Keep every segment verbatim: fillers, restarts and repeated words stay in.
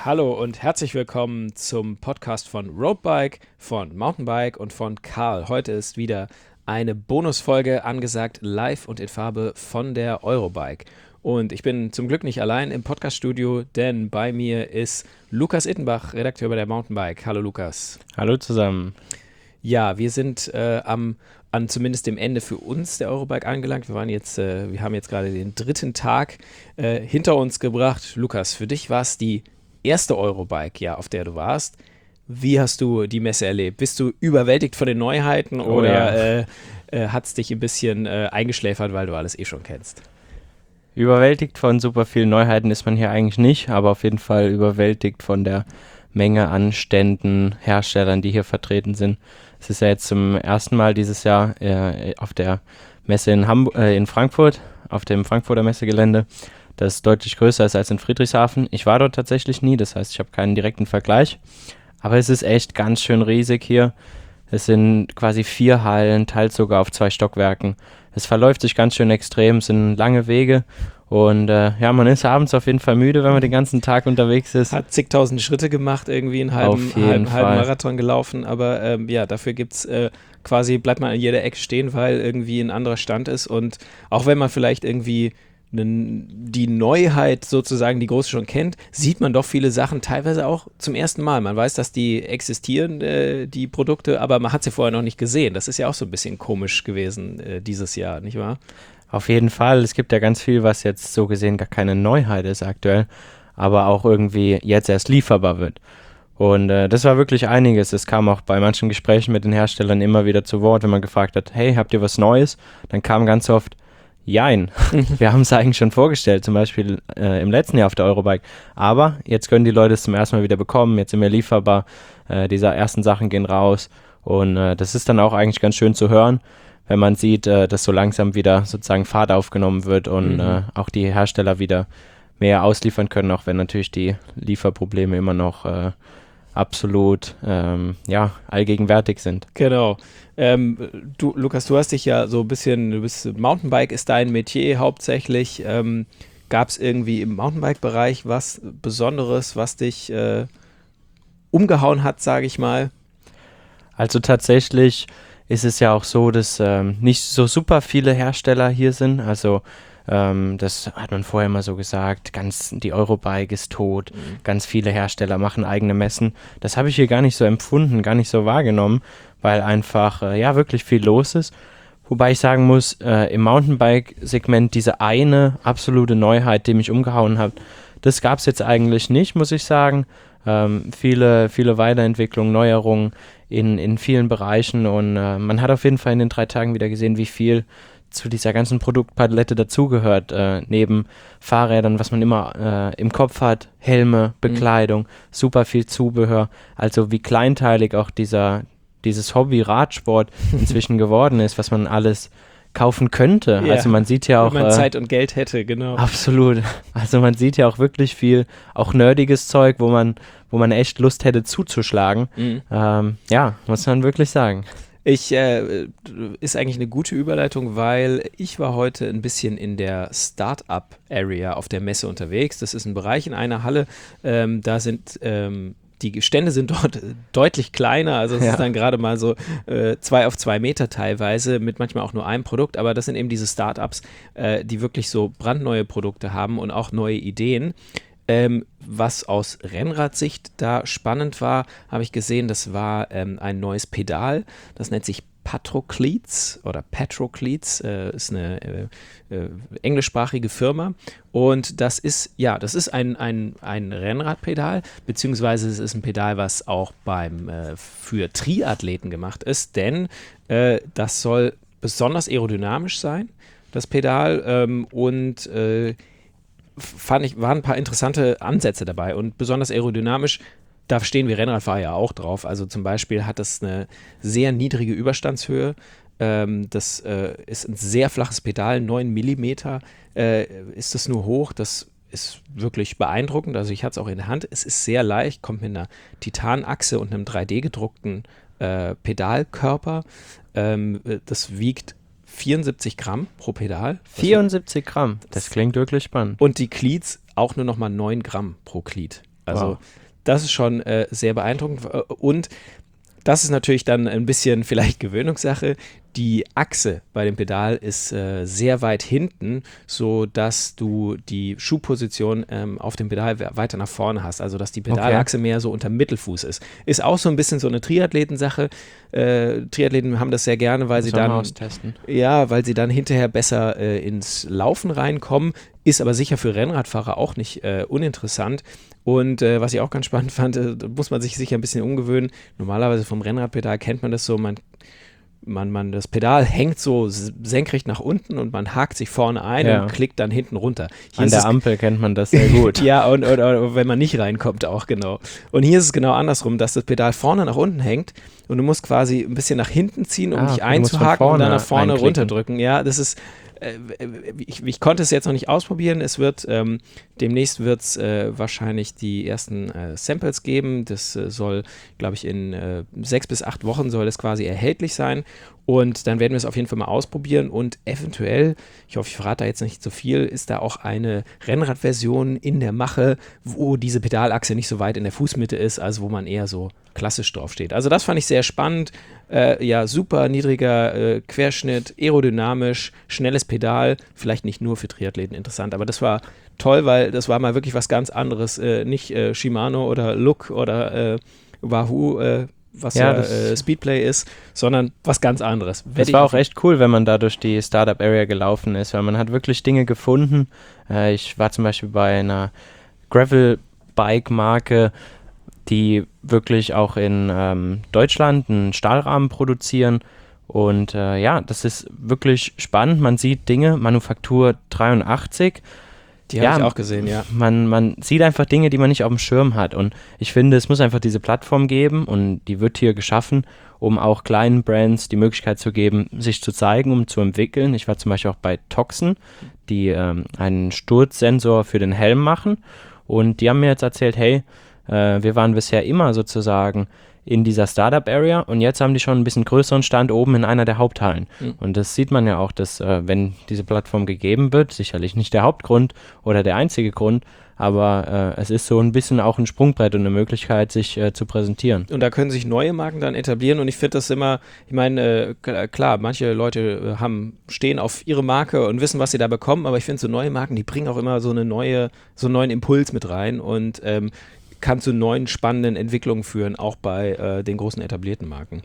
Hallo und herzlich willkommen zum Podcast von Roadbike, von Mountainbike und von Karl. Heute ist wieder eine Bonusfolge angesagt, live und in Farbe von der Eurobike. Und ich bin zum Glück nicht allein im Podcaststudio, denn bei mir ist Lukas Ittenbach, Redakteur bei der Mountainbike. Hallo Lukas. Hallo zusammen. Ja, wir sind äh, am an zumindest dem Ende für uns der Eurobike angelangt. Wir waren jetzt, äh, wir haben jetzt gerade den dritten Tag äh, hinter uns gebracht. Lukas, für dich war es die erste Eurobike, ja, auf der du warst. Wie hast du die Messe erlebt? Bist du überwältigt von den Neuheiten Oh, oder ja. äh, äh, hat es dich ein bisschen äh, eingeschläfert, weil du alles eh schon kennst? Überwältigt von super vielen Neuheiten ist man hier eigentlich nicht, aber auf jeden Fall überwältigt von der Menge an Ständen, Herstellern, die hier vertreten sind. Es ist ja jetzt zum ersten Mal dieses Jahr äh, auf der Messe in, Hamburg, äh, in Frankfurt, auf dem Frankfurter Messegelände, das deutlich größer ist als in Friedrichshafen. Ich war dort tatsächlich nie, das heißt, ich habe keinen direkten Vergleich, aber es ist echt ganz schön riesig hier. Es sind quasi vier Hallen, teils sogar auf zwei Stockwerken. Es verläuft sich ganz schön extrem, es sind lange Wege und äh, ja, man ist abends auf jeden Fall müde, wenn man den ganzen Tag unterwegs ist. Hat zigtausend Schritte gemacht, irgendwie einen halben, Auf jeden halben, halben Fall. Marathon gelaufen, aber ähm, ja, dafür gibt's äh, quasi, bleibt man an jeder Ecke stehen, weil irgendwie ein anderer Stand ist und auch wenn man vielleicht irgendwie nen- die Neuheit sozusagen, die große schon kennt, sieht man doch viele Sachen teilweise auch zum ersten Mal. Man weiß, dass die existieren, äh, die Produkte, aber man hat sie vorher noch nicht gesehen. Das ist ja auch so ein bisschen komisch gewesen äh, dieses Jahr, nicht wahr? Auf jeden Fall, es gibt ja ganz viel, was jetzt so gesehen gar keine Neuheit ist aktuell, aber auch irgendwie jetzt erst lieferbar wird. Und äh, das war wirklich einiges. Es kam auch bei manchen Gesprächen mit den Herstellern immer wieder zu Wort, wenn man gefragt hat, hey, habt ihr was Neues? Dann kam ganz oft, jein, wir haben es eigentlich schon vorgestellt, zum Beispiel äh, im letzten Jahr auf der Eurobike. Aber jetzt können die Leute es zum ersten Mal wieder bekommen, jetzt sind wir lieferbar, äh, diese ersten Sachen gehen raus. Und äh, das ist dann auch eigentlich ganz schön zu hören, wenn man sieht, äh, dass so langsam wieder sozusagen Fahrt aufgenommen wird und Mhm. äh, auch die Hersteller wieder mehr ausliefern können, auch wenn natürlich die Lieferprobleme immer noch äh, absolut ähm, ja, allgegenwärtig sind. Genau. Ähm, du, Lukas, du hast dich ja so ein bisschen, du bist Mountainbike ist dein Metier hauptsächlich. Ähm, Gab es irgendwie im Mountainbike-Bereich was Besonderes, was dich äh, umgehauen hat, sage ich mal? Also tatsächlich ist es ja auch so, dass ähm, nicht so super viele Hersteller hier sind. Also ähm, das hat man vorher immer so gesagt, ganz die Eurobike ist tot, Mhm. ganz viele Hersteller machen eigene Messen. Das habe ich hier gar nicht so empfunden, gar nicht so wahrgenommen, weil einfach äh, ja wirklich viel los ist. Wobei ich sagen muss, äh, im Mountainbike-Segment diese eine absolute Neuheit, die mich umgehauen hat, das gab es jetzt eigentlich nicht, muss ich sagen. Ähm, viele, viele Weiterentwicklungen, Neuerungen in, in vielen Bereichen und äh, man hat auf jeden Fall in den drei Tagen wieder gesehen, wie viel zu dieser ganzen Produktpalette dazugehört, äh, neben Fahrrädern, was man immer äh, im Kopf hat, Helme, Bekleidung, super viel Zubehör, also wie kleinteilig auch dieser, dieses Hobby Radsport inzwischen geworden ist, was man alles kaufen könnte. Ja, Also man sieht ja auch Wenn man äh, Zeit und Geld hätte, genau. absolut. Also man sieht ja auch wirklich viel, auch nerdiges Zeug, wo man, wo man echt Lust hätte zuzuschlagen. Mhm. Ähm, ja, muss man wirklich sagen. Ich, äh, ist eigentlich eine gute Überleitung, weil ich war heute ein bisschen in der Startup-Area auf der Messe unterwegs. Das ist ein Bereich in einer Halle, ähm, da sind ähm, die Stände sind dort deutlich kleiner, also es Ja. ist dann gerade mal so äh, zwei auf zwei Meter teilweise, mit manchmal auch nur einem Produkt, aber das sind eben diese Startups, äh, die wirklich so brandneue Produkte haben und auch neue Ideen. Ähm, was aus Rennradsicht da spannend war, habe ich gesehen, das war ähm, ein neues Pedal, das nennt sich Patrocleats oder Patrocleats, äh, ist eine äh, äh, englischsprachige Firma und das ist, ja, das ist ein, ein, ein Rennradpedal, beziehungsweise es ist ein Pedal, was auch beim, äh, für Triathleten gemacht ist, denn äh, das soll besonders aerodynamisch sein, das Pedal ähm, und äh, fand ich, waren ein paar interessante Ansätze dabei und besonders aerodynamisch, da stehen wir Rennradfahrer ja auch drauf. Also zum Beispiel hat es eine sehr niedrige Überstandshöhe. Ähm, das äh, ist ein sehr flaches Pedal, neun Millimeter äh, ist das nur hoch. Das ist wirklich beeindruckend. Also ich hatte es auch in der Hand. Es ist sehr leicht, kommt mit einer Titanachse und einem drei D gedruckten äh, Pedalkörper. Ähm, das wiegt vierundsiebzig Gramm pro Pedal. vierundsiebzig Gramm, das klingt wirklich spannend. Und die Cleats auch nur noch mal neun Gramm pro Cleat. Also Wow. das ist schon äh, sehr beeindruckend. Und das ist natürlich dann ein bisschen vielleicht Gewöhnungssache. Die Achse bei dem Pedal ist äh, sehr weit hinten, sodass du die Schuhposition ähm, auf dem Pedal weiter nach vorne hast. Also dass die Pedalachse okay. mehr so unter Mittelfuß ist. Ist auch so ein bisschen so eine Triathletensache. Äh, Triathleten haben das sehr gerne, weil sie dann austesten. Ja, weil sie dann hinterher besser äh, ins Laufen reinkommen. Ist aber sicher für Rennradfahrer auch nicht äh, uninteressant. Und äh, was ich auch ganz spannend fand, äh, da muss man sich sicher ein bisschen umgewöhnen. Normalerweise vom Rennradpedal kennt man das so, man, man, man das Pedal hängt so senkrecht nach unten und man hakt sich vorne ein ja. und klickt dann hinten runter. Hier An der Ampel kennt man das sehr gut. Ja, und, und, und wenn man nicht reinkommt auch, genau. Und hier ist es genau andersrum, dass das Pedal vorne nach unten hängt und du musst quasi ein bisschen nach hinten ziehen, um ah, dich einzuhaken und dann nach vorne einklicken. Runterdrücken. Ja, das ist Ich, ich konnte es jetzt noch nicht ausprobieren. Es wird ähm, demnächst wird es äh, wahrscheinlich die ersten äh, Samples geben. Das äh, soll, glaube ich, in äh, sechs bis acht Wochen soll das quasi erhältlich sein. Und dann werden wir es auf jeden Fall mal ausprobieren und eventuell, ich hoffe, ich verrate da jetzt nicht zu viel, ist da auch eine Rennradversion in der Mache, wo diese Pedalachse nicht so weit in der Fußmitte ist, also wo man eher so klassisch drauf steht. Also das fand ich sehr spannend. Äh, ja, super niedriger äh, Querschnitt, aerodynamisch, schnelles Pedal, vielleicht nicht nur für Triathleten interessant, aber das war toll, weil das war mal wirklich was ganz anderes. Äh, nicht äh, Shimano oder Look oder äh, Wahoo, äh, was ja, ja äh, Speedplay ist, sondern was ganz anderes. Das war auch echt cool, wenn man da durch die Startup Area gelaufen ist, weil man hat wirklich Dinge gefunden. Äh, ich war zum Beispiel bei einer Gravel-Bike-Marke, die wirklich auch in ähm, Deutschland einen Stahlrahmen produzieren. Und äh, ja, das ist wirklich spannend. Man sieht Dinge, Manufaktur dreiundachtzig. Die habe ja, ich auch gesehen, ja. Man, man sieht einfach Dinge, die man nicht auf dem Schirm hat. Und ich finde, es muss einfach diese Plattform geben und die wird hier geschaffen, um auch kleinen Brands die Möglichkeit zu geben, sich zu zeigen, um zu entwickeln. Ich war zum Beispiel auch bei Toxen, die ähm, einen Sturzsensor für den Helm machen. Und die haben mir jetzt erzählt, hey, äh, wir waren bisher immer sozusagen in dieser Startup-Area und jetzt haben die schon ein bisschen größeren Stand oben in einer der Haupthallen. Mhm. Und das sieht man ja auch, dass äh, wenn diese Plattform gegeben wird, sicherlich nicht der Hauptgrund oder der einzige Grund, aber äh, es ist so ein bisschen auch ein Sprungbrett und eine Möglichkeit, sich äh, zu präsentieren. Und da können sich neue Marken dann etablieren und ich finde das immer, ich meine, äh, klar, manche Leute äh, haben, stehen auf ihre Marke und wissen, was sie da bekommen, aber ich finde so neue Marken, die bringen auch immer so eine neue, so einen neuen Impuls mit rein und ähm, kann zu neuen spannenden Entwicklungen führen, auch bei äh, den großen etablierten Marken.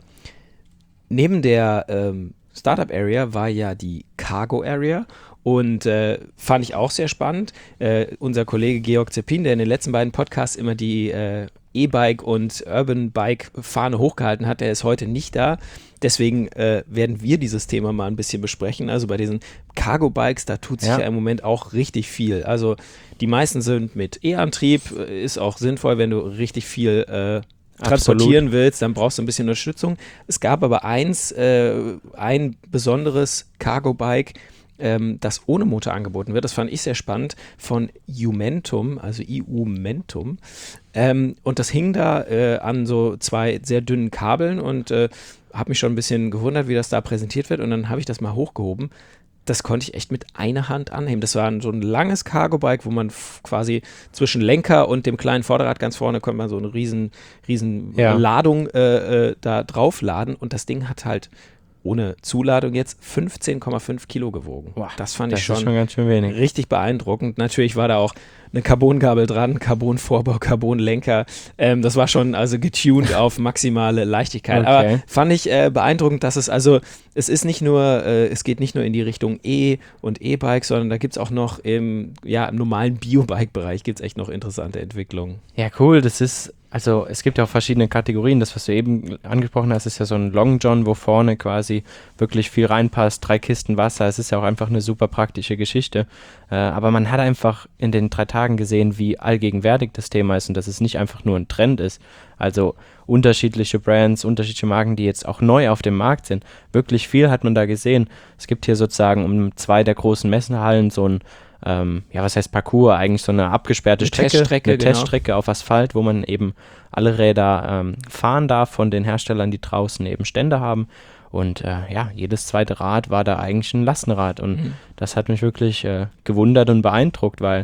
Neben der ähm, Startup Area war ja die Cargo Area und äh, fand ich auch sehr spannend. Äh, unser Kollege Georg Zeppin, der in den letzten beiden Podcasts immer die äh, E-Bike und Urban Bike Fahne hochgehalten hat, der ist heute nicht da. Deswegen äh, werden wir dieses Thema mal ein bisschen besprechen. Also bei diesen Cargo-Bikes, da tut sich ja. ja im Moment auch richtig viel. Also die meisten sind mit E-Antrieb, ist auch sinnvoll, wenn du richtig viel äh, transportieren Absolut. willst, dann brauchst du ein bisschen Unterstützung. Es gab aber eins, äh, ein besonderes Cargo-Bike, ähm, das ohne Motor angeboten wird. Das fand ich sehr spannend, von Umentum, also Iumentum. Ähm, und das hing da äh, an so zwei sehr dünnen Kabeln und äh, habe mich schon ein bisschen gewundert, wie das da präsentiert wird. Und dann habe ich das mal hochgehoben. Das konnte ich echt mit einer Hand anheben. Das war so ein langes Cargo-Bike, wo man f- quasi zwischen Lenker und dem kleinen Vorderrad ganz vorne konnte man so eine riesen, riesen ja. Ladung äh, äh, da draufladen. Und das Ding hat halt ohne Zuladung jetzt fünfzehn Komma fünf Kilo gewogen. Boah, das fand das ich schon, ist schon ganz schön wenig. Richtig beeindruckend. Natürlich war da auch eine Carbongabel dran, Carbon-Vorbau, Carbon-Lenker. Ähm, das war schon also getuned auf maximale Leichtigkeit. Okay. Aber fand ich äh, beeindruckend, dass es also, es ist nicht nur, äh, es geht nicht nur in die Richtung E- und E-Bike, sondern da gibt es auch noch im, ja, im normalen Bio-Bike-Bereich gibt es echt noch interessante Entwicklungen. Ja, cool. Das ist, also es gibt ja auch verschiedene Kategorien. Das, was du eben angesprochen hast, ist ja so ein Long John, wo vorne quasi wirklich viel reinpasst, drei Kisten Wasser. Es ist ja auch einfach eine super praktische Geschichte. Äh, aber man hat einfach in den drei Tagen gesehen, wie allgegenwärtig das Thema ist und dass es nicht einfach nur ein Trend ist. Also unterschiedliche Brands, unterschiedliche Marken, die jetzt auch neu auf dem Markt sind. Wirklich viel hat man da gesehen. Es gibt hier sozusagen um zwei der großen Messenhallen so ein Ähm, ja, was heißt Parcours? Eigentlich so eine abgesperrte eine Strecke, Teststrecke, eine genau. Teststrecke auf Asphalt, wo man eben alle Räder ähm, fahren darf von den Herstellern, die draußen eben Stände haben. Und äh, ja, jedes zweite Rad war da eigentlich ein Lastenrad. Und mhm. das hat mich wirklich äh, gewundert und beeindruckt, weil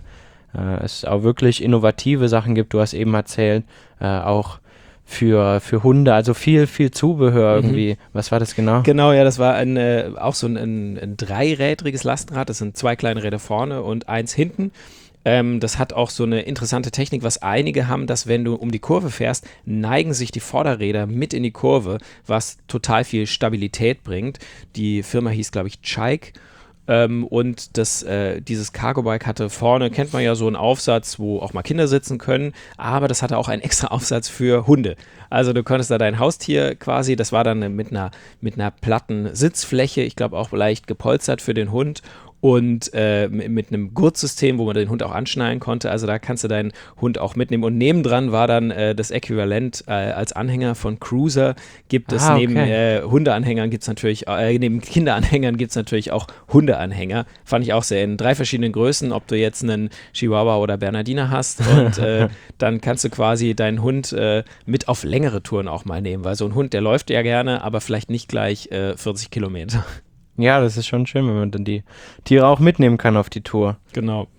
äh, es auch wirklich innovative Sachen gibt. Du hast eben erzählt, äh, auch für, für Hunde, also viel, viel Zubehör irgendwie. Mhm. Was war das genau? Genau, ja, das war ein, äh, auch so ein, ein, ein dreirädriges Lastenrad. Das sind zwei kleine Räder vorne und eins hinten. Ähm, das hat auch so eine interessante Technik, was einige haben, dass wenn du um die Kurve fährst, neigen sich die Vorderräder mit in die Kurve, was total viel Stabilität bringt. Die Firma hieß, glaube ich, Chaik. Ähm, und das, äh, dieses Cargo-Bike hatte vorne, kennt man ja, so einen Aufsatz, wo auch mal Kinder sitzen können, aber das hatte auch einen extra Aufsatz für Hunde. Also du konntest da dein Haustier quasi, das war dann mit einer, mit einer platten Sitzfläche, ich glaube auch leicht gepolstert für den Hund, und äh, mit einem Gurtsystem, wo man den Hund auch anschnallen konnte. Also da kannst du deinen Hund auch mitnehmen. Und nebendran war dann äh, das Äquivalent äh, als Anhänger von Cruiser. Gibt es ah, okay. neben äh, Hundeanhängern gibt es natürlich, äh, neben Kinderanhängern gibt es natürlich auch Hundeanhänger. Fand ich auch sehr in drei verschiedenen Größen, ob du jetzt einen Chihuahua oder Bernardiner hast. Und äh, dann kannst du quasi deinen Hund äh, mit auf längere Touren auch mal nehmen. Weil so ein Hund, der läuft ja gerne, aber vielleicht nicht gleich äh, vierzig Kilometer. Ja, das ist schon schön, wenn man dann die Tiere auch mitnehmen kann auf die Tour. Genau.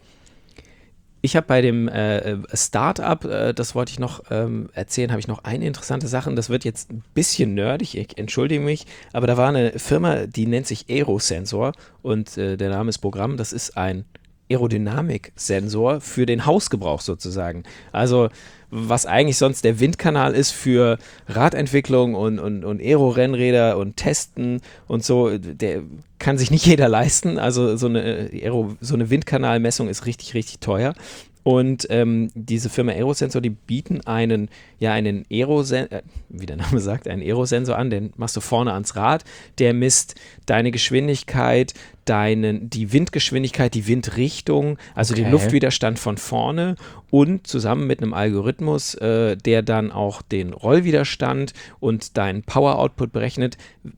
Ich habe bei dem äh, Startup, äh, das wollte ich noch ähm, erzählen, habe ich noch eine interessante Sache. Das wird jetzt ein bisschen nerdig, ich entschuldige mich, aber da war eine Firma, die nennt sich Aerosensor und äh, der Name ist Programm. Das ist ein Aerodynamiksensor für den Hausgebrauch sozusagen. Also was eigentlich sonst der Windkanal ist für Radentwicklung und, und, und Aero-Rennräder und Testen und so, der kann sich nicht jeder leisten. Also so eine, Aero, so eine Windkanalmessung ist richtig, richtig teuer. Und ähm, diese Firma Aerosensor, die bieten einen, ja, einen Aerosensor, äh, wie der Name sagt, einen Aerosensor an, den machst du vorne ans Rad, der misst deine Geschwindigkeit, deinen, die Windgeschwindigkeit, die Windrichtung, also okay. den Luftwiderstand von vorne und zusammen mit einem Algorithmus, äh, der dann auch den Rollwiderstand und deinen Power-Output berechnet,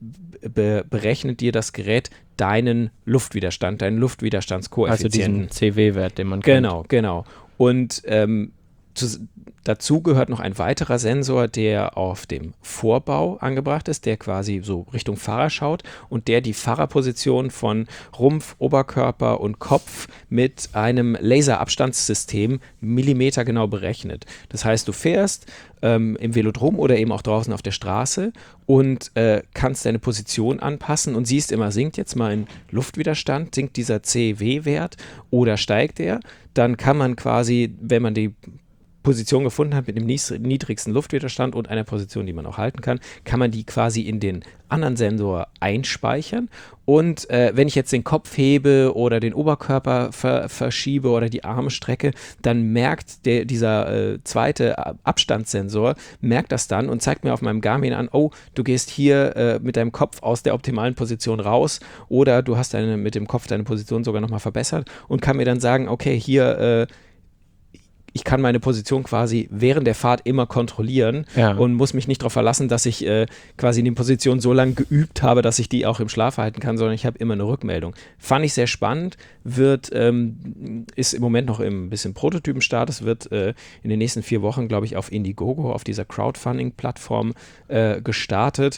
be- berechnet dir das Gerät deinen Luftwiderstand, deinen Luftwiderstandskoeffizienten. Also diesen C W-Wert, den man kennt. Genau, genau. Und ähm, zu, dazu gehört noch ein weiterer Sensor, der auf dem Vorbau angebracht ist, der quasi so Richtung Fahrer schaut und der die Fahrerposition von Rumpf, Oberkörper und Kopf mit einem Laserabstandssystem millimetergenau berechnet. Das heißt, du fährst ähm, im Velodrom oder eben auch draußen auf der Straße und äh, kannst deine Position anpassen und siehst immer, sinkt jetzt mein Luftwiderstand, sinkt dieser C W-Wert oder steigt er? Dann kann man quasi, wenn man die Position gefunden hat mit dem niedrigsten Luftwiderstand und einer Position, die man auch halten kann, kann man die quasi in den anderen Sensor einspeichern. Und äh, wenn ich jetzt den Kopf hebe oder den Oberkörper ver- verschiebe oder die Arme strecke, dann merkt der, dieser äh, zweite Abstandssensor, merkt das dann und zeigt mir auf meinem Garmin an, oh, du gehst hier äh, mit deinem Kopf aus der optimalen Position raus oder du hast deine, mit dem Kopf deine Position sogar nochmal verbessert und kann mir dann sagen, okay, hier äh, ich kann meine Position quasi während der Fahrt immer kontrollieren ja. und muss mich nicht darauf verlassen, dass ich äh, quasi in die Position so lange geübt habe, dass ich die auch im Schlaf halten kann, sondern ich habe immer eine Rückmeldung. Fand ich sehr spannend, wird, ähm, ist im Moment noch im bisschen Prototypenstatus, wird äh, in den nächsten vier Wochen, glaube ich, auf Indiegogo, auf dieser Crowdfunding-Plattform äh, gestartet.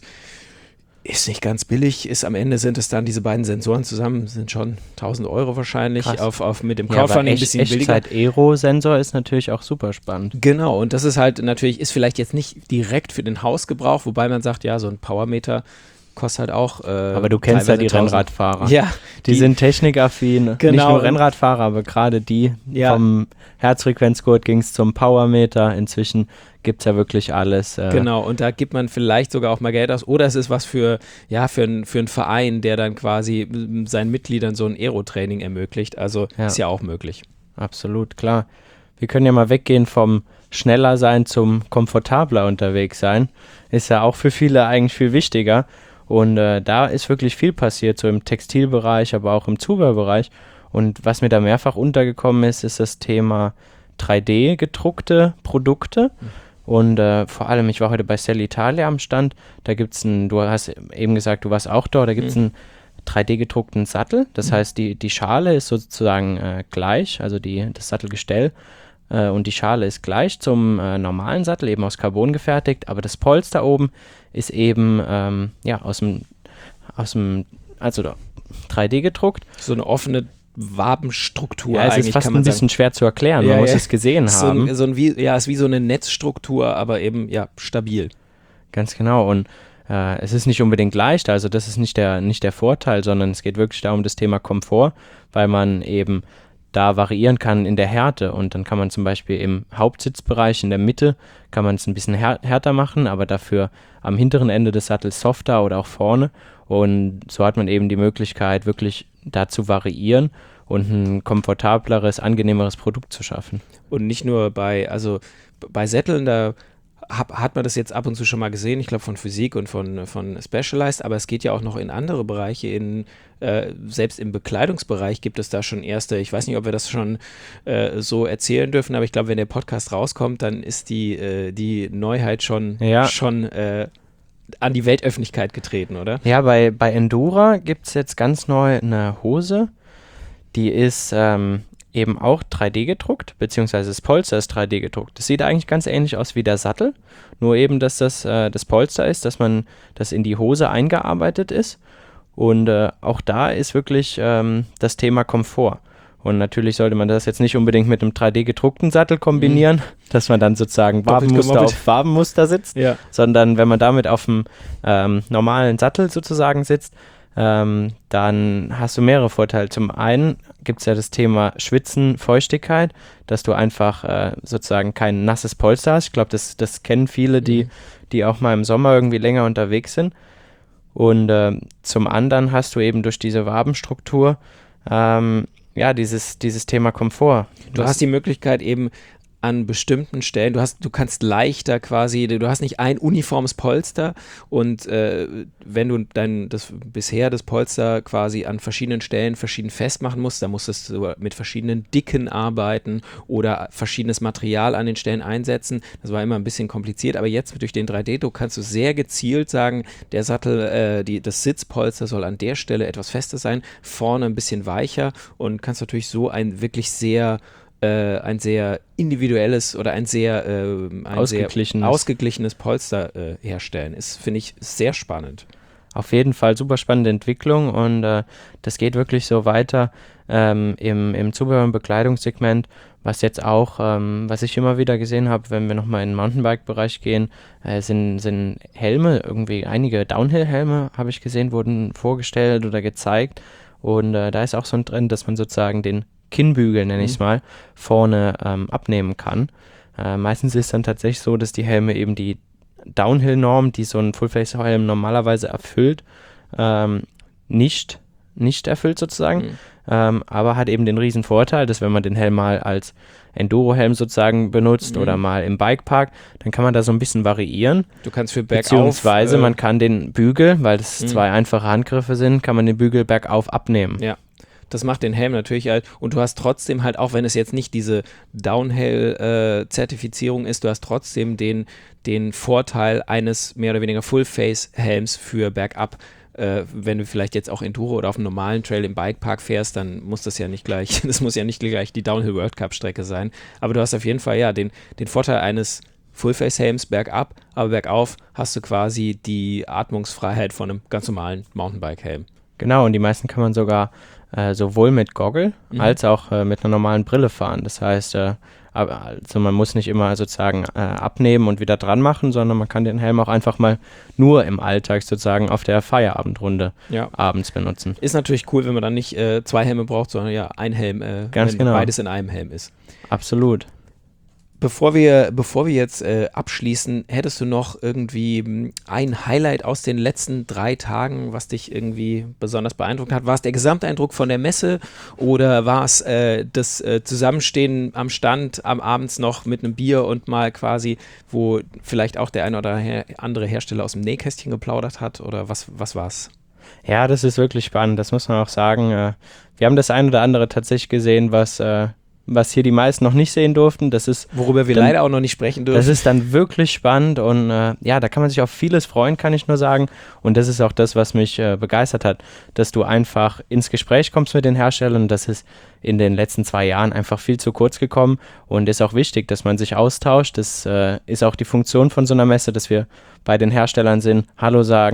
Ist nicht ganz billig, ist am Ende sind es dann diese beiden Sensoren zusammen, sind schon tausend Euro wahrscheinlich, auf, auf mit dem Crowdfunding ja, echt, ein bisschen billiger. Echtzeit-Aero-Sensor ist natürlich auch super spannend. Genau, und das ist halt natürlich, ist vielleicht jetzt nicht direkt für den Hausgebrauch, wobei man sagt, ja, so ein Powermeter kostet halt auch äh, aber du kennst ja die tausend Rennradfahrer. Ja. Die, die sind technikaffin. Genau. Nicht nur Rennradfahrer, aber gerade die. Ja. Vom Herzfrequenzgurt ging es zum Powermeter. Inzwischen gibt es ja wirklich alles. Äh genau, und da gibt man vielleicht sogar auch mal Geld aus. Oder es ist was für, ja, für, ein, für einen Verein, der dann quasi seinen Mitgliedern so ein Aero-Training ermöglicht. Also ja. ist ja auch möglich. Absolut, klar. Wir können ja mal weggehen vom schneller sein zum komfortabler unterwegs sein. Ist ja auch für viele eigentlich viel wichtiger. Und äh, da ist wirklich viel passiert, so im Textilbereich, aber auch im Zubehörbereich. Und was mir da mehrfach untergekommen ist, ist das Thema drei D gedruckte Produkte. Mhm. Und äh, vor allem, ich war heute bei Sell Italia am Stand, da gibt es einen, du hast eben gesagt, du warst auch dort, da gibt es mhm. einen drei D gedruckten Sattel. Das mhm. heißt, die, die Schale ist sozusagen äh, gleich, also die, das Sattelgestell. Äh, und die Schale ist gleich zum äh, normalen Sattel, eben aus Carbon gefertigt, aber das Polster oben ist eben ähm, ja, aus dem, aus dem, also da, drei D gedruckt. So eine offene Wabenstruktur Ja, es eigentlich, ist fast kann man ein bisschen sagen. schwer zu erklären, Ja, man muss ja. es gesehen So haben. ein, so ein wie, ja, ist wie so eine Netzstruktur, aber eben ja stabil. Ganz genau. Und äh, es ist nicht unbedingt leicht, also das ist nicht der, nicht der Vorteil, sondern es geht wirklich da um das Thema Komfort, weil man eben da variieren kann in der Härte. Und dann kann man zum Beispiel im Hauptsitzbereich in der Mitte, kann man es ein bisschen här härter machen, aber dafür am hinteren Ende des Sattels softer oder auch vorne. Und so hat man eben die Möglichkeit, wirklich da zu variieren und ein komfortableres, angenehmeres Produkt zu schaffen. Und nicht nur bei, also bei Sätteln, da hab, hat man das jetzt ab und zu schon mal gesehen, ich glaube von Physik und von, von Specialized, aber es geht ja auch noch in andere Bereiche, in, äh, selbst im Bekleidungsbereich gibt es da schon erste, ich weiß nicht, ob wir das schon äh, so erzählen dürfen, aber ich glaube, wenn der Podcast rauskommt, dann ist die, äh, die Neuheit schon, Ja. schon äh, an die Weltöffentlichkeit getreten, oder? Ja, bei, bei Endura gibt es jetzt ganz neu eine Hose, die ist ähm, eben auch drei D gedruckt, beziehungsweise das Polster ist drei D gedruckt. Das sieht eigentlich ganz ähnlich aus wie der Sattel, nur eben, dass das äh, das Polster ist, dass man das in die Hose eingearbeitet ist. Und äh, auch da ist wirklich ähm, das Thema Komfort. Und natürlich sollte man das jetzt nicht unbedingt mit einem drei D gedruckten Sattel kombinieren, mhm. dass man dann sozusagen Wabenmuster auf Wabenmuster sitzt, ja. sondern wenn man damit auf dem ähm, normalen Sattel sozusagen sitzt, ähm, dann hast du mehrere Vorteile. Zum einen gibt es ja das Thema Schwitzen, Feuchtigkeit, dass du einfach äh, sozusagen kein nasses Polster hast. Ich glaube, das, das kennen viele, die, mhm. die auch mal im Sommer irgendwie länger unterwegs sind. Und äh, zum anderen hast du eben durch diese Wabenstruktur ähm, ja, dieses, dieses Thema Komfort. Du hast die Möglichkeit eben an bestimmten Stellen, du hast, du kannst leichter quasi, du hast nicht ein uniformes Polster und äh, wenn du dein, das bisher das Polster quasi an verschiedenen Stellen verschieden festmachen musst, dann musstest du mit verschiedenen Dicken arbeiten oder verschiedenes Material an den Stellen einsetzen. Das war immer ein bisschen kompliziert, aber jetzt durch den drei D-Druck kannst du sehr gezielt sagen, der Sattel, äh, die, das Sitzpolster soll an der Stelle etwas fester sein, vorne ein bisschen weicher und kannst natürlich so ein wirklich sehr ein sehr individuelles oder ein sehr, äh, ein ausgeglichenes. sehr ausgeglichenes Polster äh, herstellen. Ist, finde ich, sehr spannend. Auf jeden Fall super spannende Entwicklung und äh, das geht wirklich so weiter ähm, im, im Zubehör- und Bekleidungssegment, was jetzt auch, ähm, was ich immer wieder gesehen habe, wenn wir nochmal in den Mountainbike-Bereich gehen, äh, sind, sind Helme, irgendwie einige Downhill-Helme, habe ich gesehen, wurden vorgestellt oder gezeigt und äh, da ist auch so ein Trend, dass man sozusagen den Kinnbügel, nenne ich es mal, vorne ähm, abnehmen kann. Äh, meistens ist es dann tatsächlich so, dass die Helme eben die Downhill-Norm, die so ein Full-Face-Helm normalerweise erfüllt, ähm, nicht, nicht erfüllt sozusagen, mhm. ähm, aber hat eben den riesen Vorteil, dass wenn man den Helm mal als Enduro-Helm sozusagen benutzt mhm. oder mal im Bikepark, dann kann man da so ein bisschen variieren. Du kannst für bergauf... Beziehungsweise äh, man kann den Bügel, weil das mhm. zwei einfache Handgriffe sind, kann man den Bügel bergauf abnehmen. Ja. Das macht den Helm natürlich halt, und du hast trotzdem halt, auch wenn es jetzt nicht diese Downhill-Zertifizierung äh, ist, du hast trotzdem den, den Vorteil eines mehr oder weniger Full-Face-Helms für bergab. Äh, wenn du vielleicht jetzt auch Enduro oder auf einem normalen Trail im Bikepark fährst, dann muss das ja nicht gleich, das muss ja nicht gleich die Downhill-World-Cup-Strecke sein. Aber du hast auf jeden Fall ja den, den Vorteil eines Full-Face-Helms bergab, aber bergauf hast du quasi die Atmungsfreiheit von einem ganz normalen Mountainbike-Helm. Genau, und die meisten kann man sogar äh, sowohl mit Goggle mhm. als auch äh, mit einer normalen Brille fahren. Das heißt, äh, also man muss nicht immer sozusagen äh, abnehmen und wieder dran machen, sondern man kann den Helm auch einfach mal nur im Alltag sozusagen auf der Feierabendrunde ja. abends benutzen. Ist natürlich cool, wenn man dann nicht äh, zwei Helme braucht, sondern ja, ein Helm, äh, Ganz wenn genau. beides in einem Helm ist. Absolut. Bevor wir, bevor wir jetzt äh, abschließen, hättest du noch irgendwie mh, ein Highlight aus den letzten drei Tagen, was dich irgendwie besonders beeindruckt hat? War es der Gesamteindruck von der Messe oder war es äh, das äh, Zusammenstehen am Stand am Abends noch mit einem Bier und mal quasi, wo vielleicht auch der eine oder her- andere Hersteller aus dem Nähkästchen geplaudert hat oder was, was war es? Ja, das ist wirklich spannend, das muss man auch sagen. Äh, wir haben das ein oder andere tatsächlich gesehen, was... Äh, was hier die meisten noch nicht sehen durften. Das ist, worüber wir dann, leider auch noch nicht sprechen dürfen. Das ist dann wirklich spannend und äh, ja, da kann man sich auf vieles freuen, kann ich nur sagen. Und das ist auch das, was mich äh, begeistert hat, dass du einfach ins Gespräch kommst mit den Herstellern. Das ist in den letzten zwei Jahren einfach viel zu kurz gekommen und ist auch wichtig, dass man sich austauscht. Das äh, ist auch die Funktion von so einer Messe, dass wir bei den Herstellern sind, Hallo sagen,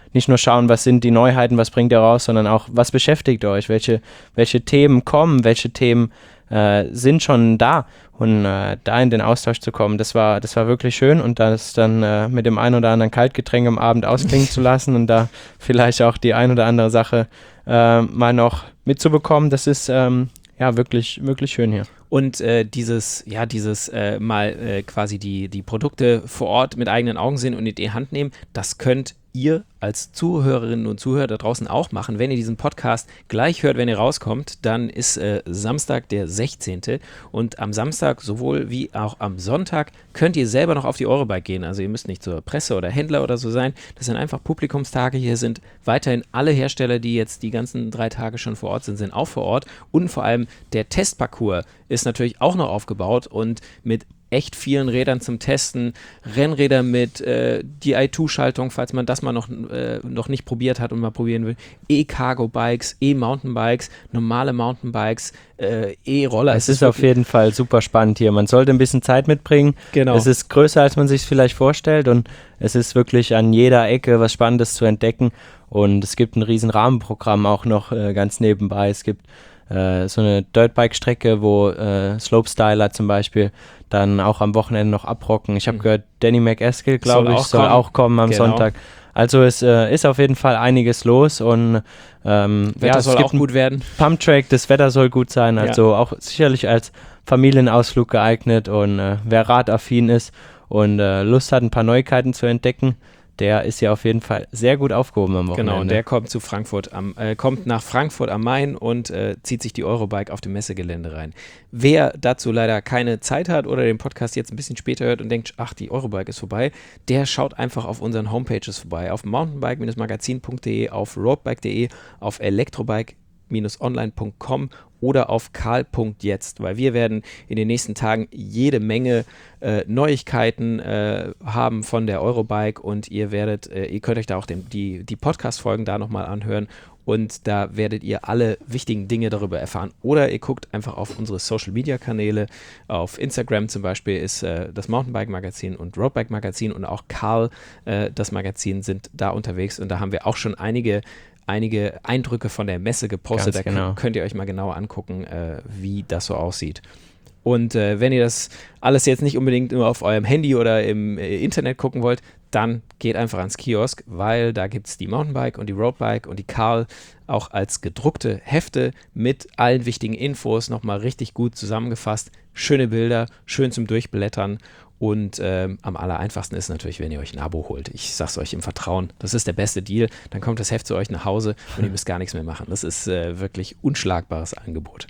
nicht nur schauen, was sind die Neuheiten, was bringt ihr raus, sondern auch, was beschäftigt euch, welche, welche Themen kommen, welche Themen äh, sind schon da. Und äh, da in den Austausch zu kommen, das war, das war wirklich schön und das dann äh, mit dem ein oder anderen Kaltgetränk am Abend ausklingen zu lassen und da vielleicht auch die ein oder andere Sache äh, mal noch mitzubekommen, das ist ähm, ja wirklich, wirklich schön hier. Und äh, dieses, ja, dieses äh, mal äh, quasi die, die Produkte vor Ort mit eigenen Augen sehen und in die Hand nehmen, das könnt ihr als Zuhörerinnen und Zuhörer da draußen auch machen. Wenn ihr diesen Podcast gleich hört, wenn ihr rauskommt, dann ist äh, Samstag der sechzehnte und am Samstag sowohl wie auch am Sonntag könnt ihr selber noch auf die Eurobike gehen. Also ihr müsst nicht zur Presse oder Händler oder so sein. Das sind einfach Publikumstage. Hier sind weiterhin alle Hersteller, die jetzt die ganzen drei Tage schon vor Ort sind, sind auch vor Ort. Und vor allem der Testparcours ist natürlich auch noch aufgebaut und mit echt vielen Rädern zum Testen, Rennräder mit äh, D I zwei Schaltung, falls man das mal noch, äh, noch nicht probiert hat und mal probieren will, E-Cargo-Bikes, E-Mountainbikes, normale Mountainbikes, äh, E-Roller. Es, es ist auf jeden Fall super spannend hier. Man sollte ein bisschen Zeit mitbringen. Genau. Es ist größer, als man sich es vielleicht vorstellt und es ist wirklich an jeder Ecke was Spannendes zu entdecken und es gibt ein riesen Rahmenprogramm auch noch äh, ganz nebenbei. Es gibt äh, so eine Dirtbike-Strecke, wo äh, Slopestyler zum Beispiel dann auch am Wochenende noch abrocken. Ich habe mhm. gehört, Danny McEskill, glaube ich, soll auch kommen am genau. Sonntag. Also es äh, ist auf jeden Fall einiges los und ähm, Wetter ja, soll auch gut werden. Pumptrack, das Wetter soll gut sein, also ja. auch sicherlich als Familienausflug geeignet und äh, wer radaffin ist und äh, Lust hat, ein paar Neuigkeiten zu entdecken, der ist ja auf jeden Fall sehr gut aufgehoben am Wochenende. Genau, und der kommt zu Frankfurt am, äh, kommt nach Frankfurt am Main und äh, zieht sich die Eurobike auf dem Messegelände rein. Wer dazu leider keine Zeit hat oder den Podcast jetzt ein bisschen später hört und denkt, ach, die Eurobike ist vorbei, der schaut einfach auf unseren Homepages vorbei, auf mountainbike magazin punkt de, auf roadbike punkt de, auf elektrobike online punkt com oder auf karl punkt jetzt, weil wir werden in den nächsten Tagen jede Menge äh, Neuigkeiten äh, haben von der Eurobike und ihr werdet, äh, ihr könnt euch da auch den, die, die Podcast-Folgen da nochmal anhören und da werdet ihr alle wichtigen Dinge darüber erfahren. Oder ihr guckt einfach auf unsere Social-Media-Kanäle. Auf Instagram zum Beispiel ist äh, das Mountainbike-Magazin und Roadbike-Magazin und auch Karl, äh, das Magazin, sind da unterwegs und da haben wir auch schon einige einige Eindrücke von der Messe gepostet. Ganz da genau. könnt ihr euch mal genauer angucken, äh, wie das so aussieht. Und äh, wenn ihr das alles jetzt nicht unbedingt nur auf eurem Handy oder im äh, Internet gucken wollt, dann geht einfach ans Kiosk, weil da gibt es die Mountainbike und die Roadbike und die Karl auch als gedruckte Hefte mit allen wichtigen Infos nochmal richtig gut zusammengefasst. Schöne Bilder, schön zum Durchblättern. Und ähm, am aller einfachsten ist natürlich, wenn ihr euch ein Abo holt. Ich sag's euch im Vertrauen, das ist der beste Deal. Dann kommt das Heft zu euch nach Hause und ihr müsst gar nichts mehr machen. Das ist äh, wirklich unschlagbares Angebot.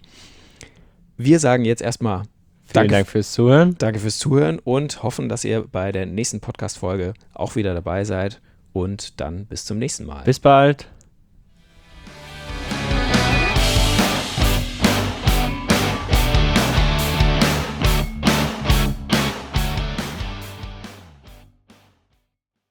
Wir sagen jetzt erstmal Vielen danke, Dank fürs Zuhören. Danke fürs Zuhören und hoffen, dass ihr bei der nächsten Podcast-Folge auch wieder dabei seid. Und dann bis zum nächsten Mal. Bis bald.